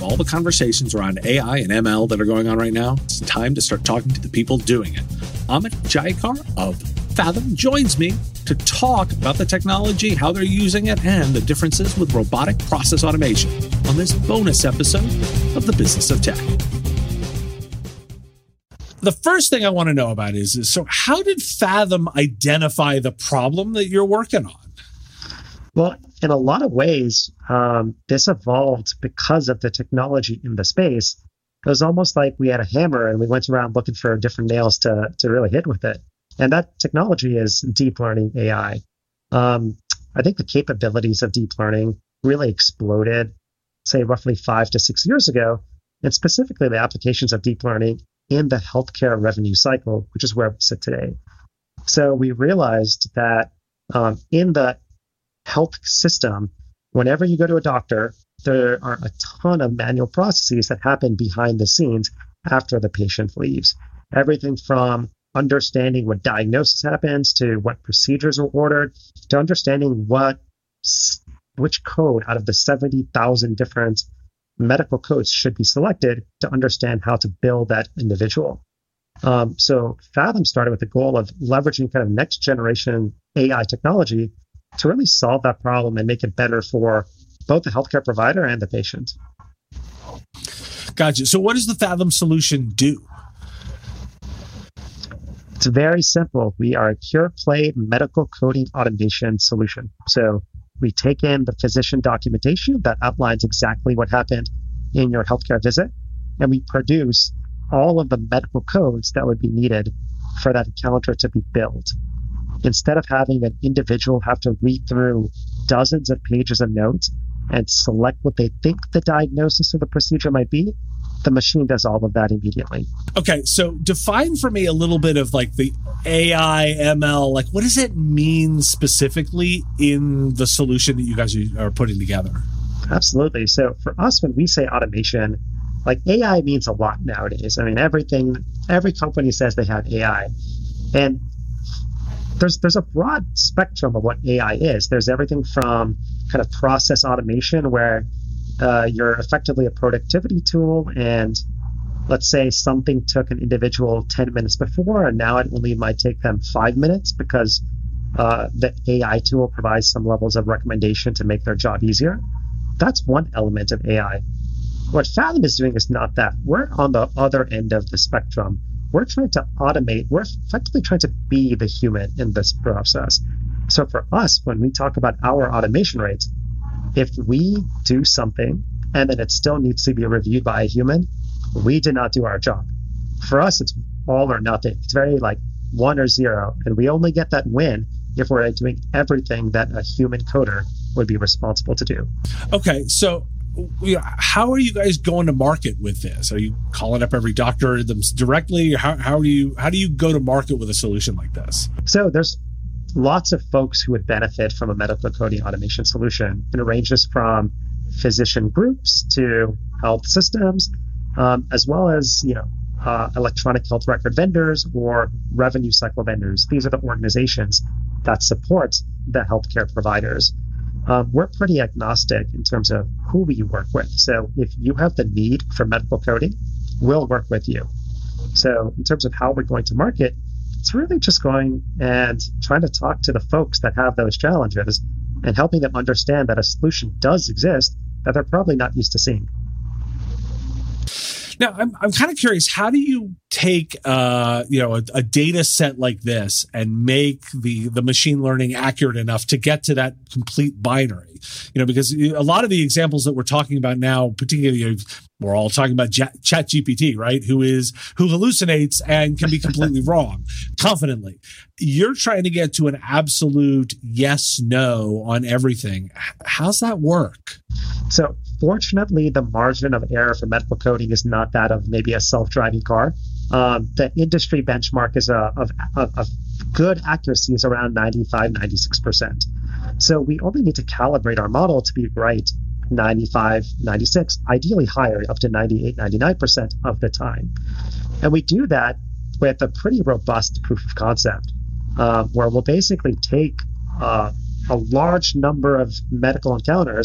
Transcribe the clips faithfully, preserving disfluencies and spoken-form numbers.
all the conversations around A I and M L that are going on right now, it's time to start talking to the people doing it. Amit Jayakar of Fathom joins me to talk about the technology, how they're using it, and the differences with robotic process automation on this bonus episode of The Business of Tech. The first thing I want to know about is, is so how did Fathom identify the problem that you're working on? Well, in a lot of ways, um, this evolved because of the technology in the space. It was almost like we had a hammer and we went around looking for different nails to, to really hit with it. And that technology is deep learning A I. Um, I think the capabilities of deep learning really exploded, say, roughly five to six years ago, and specifically the applications of deep learning in the healthcare revenue cycle, which is where we sit today. So we realized that um, in the health system, whenever you go to a doctor, there are a ton of manual processes that happen behind the scenes after the patient leaves. Everything from understanding what diagnosis happens to what procedures are ordered to understanding what which code out of the seventy thousand different medical codes should be selected to understand how to bill that individual. Um, so Fathom started with the goal of leveraging kind of next generation A I technology to really solve that problem and make it better for both the healthcare provider and the patient. Gotcha. So what does the Fathom solution do? It's very simple. We are a pure play medical coding automation solution. So we take in the physician documentation that outlines exactly what happened in your healthcare visit, and we produce all of the medical codes that would be needed for that encounter to be billed. Instead of having an individual have to read through dozens of pages of notes and select what they think the diagnosis of the procedure might be, the machine does all of that immediately. Okay, so define for me a little bit of like the A I, M L, like what does it mean specifically in the solution that you guys are putting together? Absolutely. So for us, when we say automation, like A I means a lot nowadays. I mean, everything, every company says they have A I. And there's there's a broad spectrum of what A I is. There's everything from kind of process automation where uh, you're effectively a productivity tool, and let's say something took an individual ten minutes before, and now it only might take them five minutes because uh, the A I tool provides some levels of recommendation to make their job easier. That's one element of A I. What Fathom is doing is not that. We're on the other end of the spectrum. We're trying to automate, we're effectively trying to be the human in this process. So for us, when we talk about our automation rates, if we do something and then it still needs to be reviewed by a human, we did not do our job. For us, it's all or nothing. It's very like one or zero. And we only get that win if we're doing everything that a human coder would be responsible to do. Okay, so you know, how are you guys going to market with this? Are you calling up every doctor them directly? How, how do you how do you go to market with a solution like this? So there's lots of folks who would benefit from a medical coding automation solution. It ranges from physician groups to health systems, um, as well as you know uh, electronic health record vendors or revenue cycle vendors. These are the organizations that support the healthcare providers. Um, we're pretty agnostic in terms of who we work with. So if you have the need for medical coding, we'll work with you. So in terms of how we're going to market, it's really just going and trying to talk to the folks that have those challenges and helping them understand that a solution does exist that they're probably not used to seeing. Now, I'm I'm kind of curious. How do you take uh, you know a, a data set like this and make the the machine learning accurate enough to get to that complete binary? You know, because a lot of the examples that we're talking about now, particularly we're all talking about Chat G P T, right? Who is who hallucinates and can be completely wrong confidently. You're trying to get to an absolute yes no on everything. How's that work? So fortunately, the margin of error for medical coding is not that of maybe a self-driving car. Um, the industry benchmark is a, of, of, of good accuracy is around ninety-five, ninety-six percent. So we only need to calibrate our model to be right ninety-five, ninety-six, ideally higher, up to ninety-eight, ninety-nine percent of the time. And we do that with a pretty robust proof of concept, uh, where we'll basically take uh, a large number of medical encounters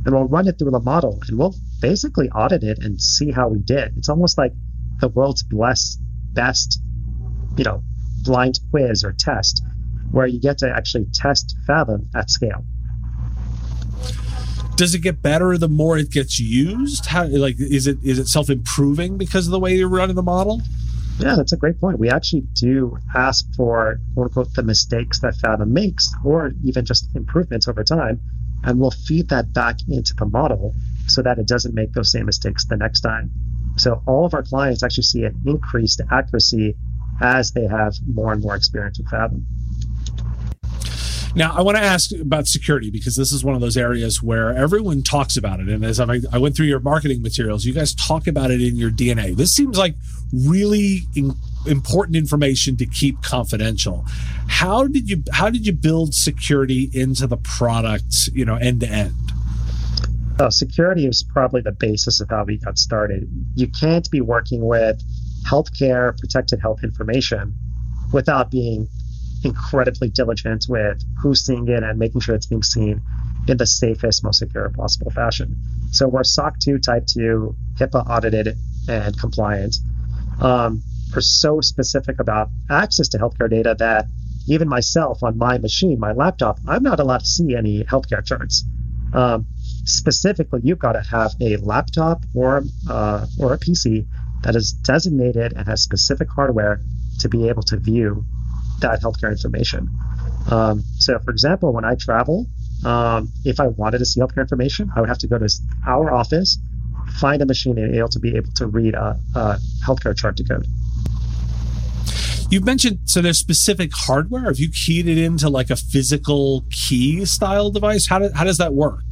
and we'll run it through the model, and we'll basically audit it and see how we did. It's almost like the world's blessed, best, you know, blind quiz or test, where you get to actually test Fathom at scale. Does it get better the more it gets used? How, like, is it is it self-improving because of the way you're running the model? Yeah, that's a great point. We actually do ask for, quote unquote, the mistakes that Fathom makes, or even just improvements over time, and we'll feed that back into the model so that it doesn't make those same mistakes the next time. So all of our clients actually see an increased accuracy as they have more and more experience with Fathom. Now, I want to ask about security, because this is one of those areas where everyone talks about it. And as I, I went through your marketing materials, you guys talk about it in your D N A. This seems like really in, important information to keep confidential. How did you how did you build security into the product, you know, end to end? Uh, security is probably the basis of how we got started. You can't be working with healthcare, protected health information without being incredibly diligent with who's seeing it and making sure it's being seen in the safest, most secure possible fashion. So we're S O C two, Type two, HIPAA audited and compliant. Um, we're so specific about access to healthcare data that even myself on my machine, my laptop, I'm not allowed to see any healthcare charts. Um, specifically, you've got to have a laptop or uh, or a P C that is designated and has specific hardware to be able to view that healthcare information. Um, so, for example, when I travel, um, if I wanted to see healthcare information, I would have to go to our office, find a machine, and be able to be able to read a, a healthcare chart to code. You've mentioned, so there's specific hardware. Have you keyed it into like a physical key style device? How, do, how does that work?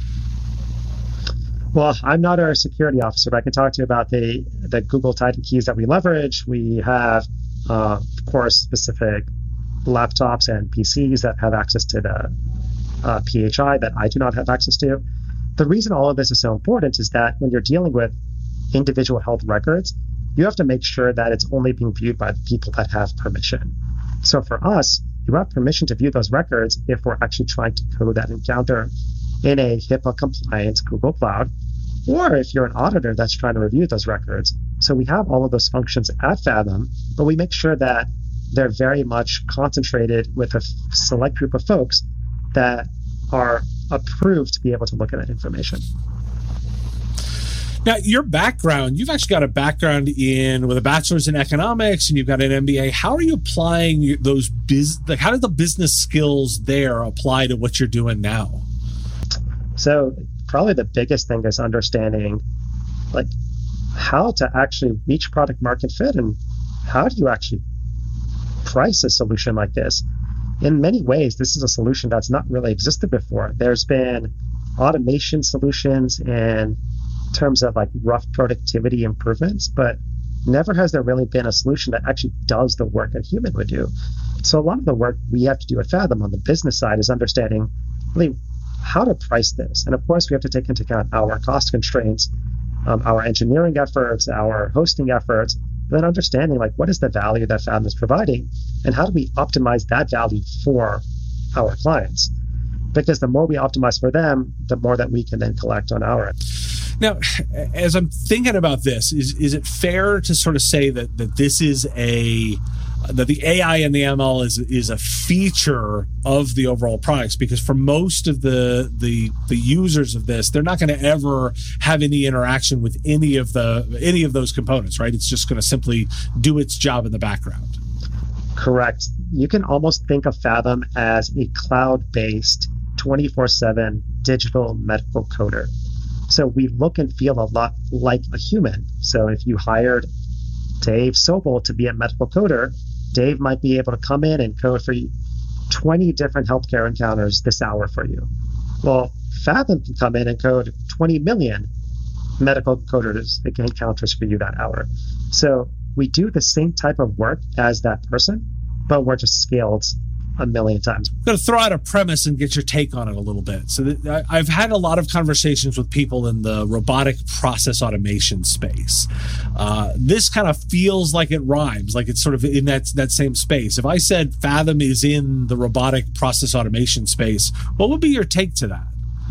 Well, I'm not a security officer, but I can talk to you about the, the Google Titan keys that we leverage. We have Uh, of course, specific laptops and P Cs that have access to the uh, P H I that I do not have access to. The reason all of this is so important is that when you're dealing with individual health records, you have to make sure that it's only being viewed by the people that have permission. So for us, you have permission to view those records if we're actually trying to code that encounter in a HIPAA-compliant Google Cloud, or if you're an auditor that's trying to review those records. So we have all of those functions at Fathom, but we make sure that they're very much concentrated with a select group of folks that are approved to be able to look at that information. Now, your background, you've actually got a background in with a bachelor's in economics, and you've got an M B A. How are you applying those biz? Like, how do the business skills there apply to what you're doing now? So probably the biggest thing is understanding, like, how to actually reach product market fit and how do you actually price a solution like this. In many ways, this is a solution that's not really existed before. There's been automation solutions in terms of like rough productivity improvements, but never has there really been a solution that actually does the work a human would do. So a lot of the work we have to do at Fathom on the business side is understanding really how to price this. And of course, we have to take into account our cost constraints, um, our engineering efforts, our hosting efforts, then understanding like what is the value that Fathom is providing and how do we optimize that value for our clients? Because the more we optimize for them, the more that we can then collect on our end. Now, as I'm thinking about this, is is it fair to sort of say that that this is a that the A I and the M L is is a feature of the overall products? Because for most of the the the users of this, they're not going to ever have any interaction with any of the any of those components, right? It's just going to simply do its job in the background. Correct. You can almost think of Fathom as a cloud-based twenty-four seven digital medical coder. So we look and feel a lot like a human. So if you hired Dave Sobel to be a medical coder, Dave might be able to come in and code for you twenty different healthcare encounters this hour for you. Well, Fathom can come in and code twenty million medical coders encounters for you that hour. So we do the same type of work as that person, but we're just scaled a million times. I'm going to throw out a premise and get your take on it a little bit. So that I've had a lot of conversations with people in the robotic process automation space. Uh, this kind of feels like it rhymes, like it's sort of in that, that same space. If I said Fathom is in the robotic process automation space, what would be your take to that?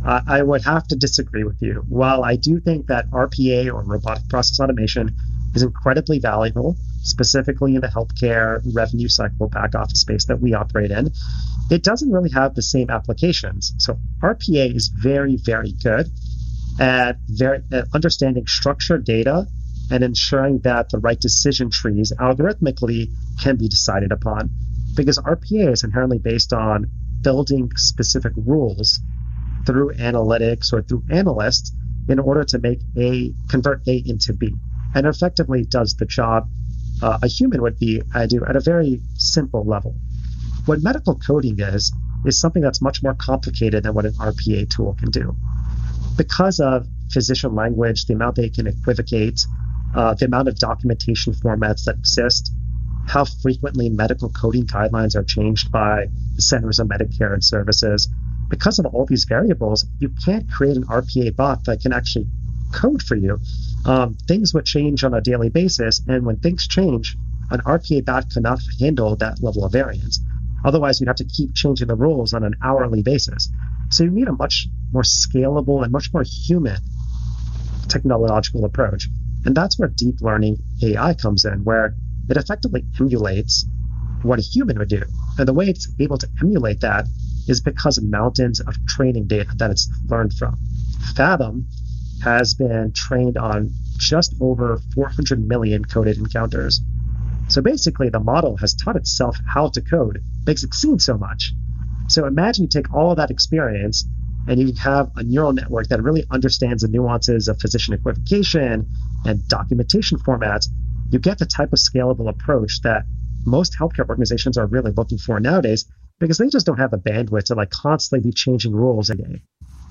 Uh, I would have to disagree with you. While I do think that R P A, or robotic process automation, is incredibly valuable, specifically in the healthcare revenue cycle back office space that we operate in, it doesn't really have the same applications. So R P A is very, very good at, very, at understanding structured data and ensuring that the right decision trees algorithmically can be decided upon. Because R P A is inherently based on building specific rules through analytics or through analysts in order to make A, convert A into B. And effectively does the job uh, a human would be I do at a very simple level. What medical coding is, is something that's much more complicated than what an R P A tool can do. Because of physician language, the amount they can equivocate, uh, the amount of documentation formats that exist, how frequently medical coding guidelines are changed by the Centers of Medicare and Services. Because of all these variables, you can't create an R P A bot that can actually code for you. Um, things would change on a daily basis, and when things change, an R P A bot cannot handle that level of variance. Otherwise, you'd have to keep changing the rules on an hourly basis. So you need a much more scalable and much more human technological approach. And that's where deep learning A I comes in, where it effectively emulates what a human would do. And the way it's able to emulate that is because of mountains of training data that it's learned from. Fathom has been trained on just over four hundred million coded encounters. So basically, the model has taught itself how to code, makes it seem so much. So imagine you take all of that experience and you have a neural network that really understands the nuances of physician equivocation and documentation formats. You get the type of scalable approach that most healthcare organizations are really looking for nowadays, because they just don't have the bandwidth to like constantly be changing rules a day.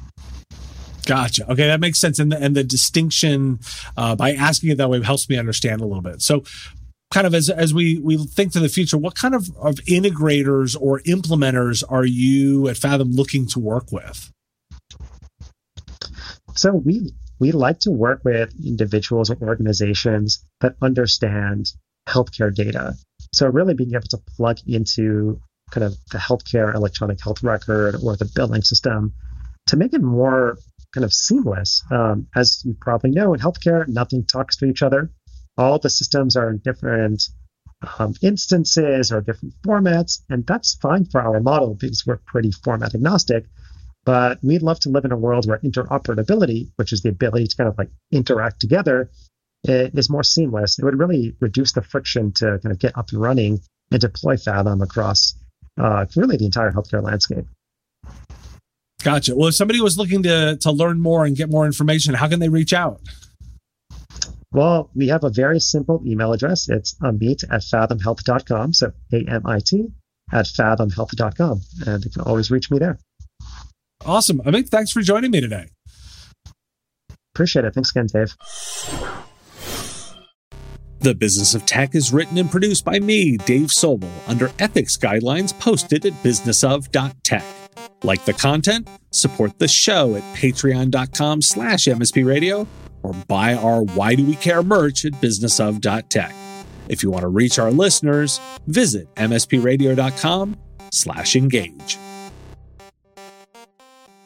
Gotcha. Okay, that makes sense. And the, and the distinction uh, by asking it that way helps me understand a little bit. So kind of as as we, we think to the future, what kind of, of integrators or implementers are you at Fathom looking to work with? So we we like to work with individuals or organizations that understand healthcare data. So really being able to plug into kind of the healthcare electronic health record or the billing system to make it more kind of seamless. Um, as you probably know, in healthcare, nothing talks to each other. All the systems are in different um, instances or different formats, and that's fine for our model because we're pretty format agnostic. But we'd love to live in a world where interoperability, which is the ability to kind of like interact together, is more seamless. It would really reduce the friction to kind of get up and running and deploy Fathom across uh, really the entire healthcare landscape. Gotcha. Well, if somebody was looking to to learn more and get more information, how can they reach out? Well, we have a very simple email address. It's amit at fathom health dot com. So A M I T at fathom health dot com. And you can always reach me there. Awesome. Amit, thanks for joining me today. Appreciate it. Thanks again, Dave. The Business of Tech is written and produced by me, Dave Sobel, under ethics guidelines posted at business of dot tech. Like the content? Support the show at patreon.com slash MSP radio or buy our Why Do We Care merch at business of dot tech. If you want to reach our listeners, visit mspradio.com slash engage.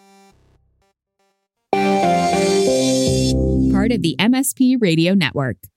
Part of the M S P Radio Network.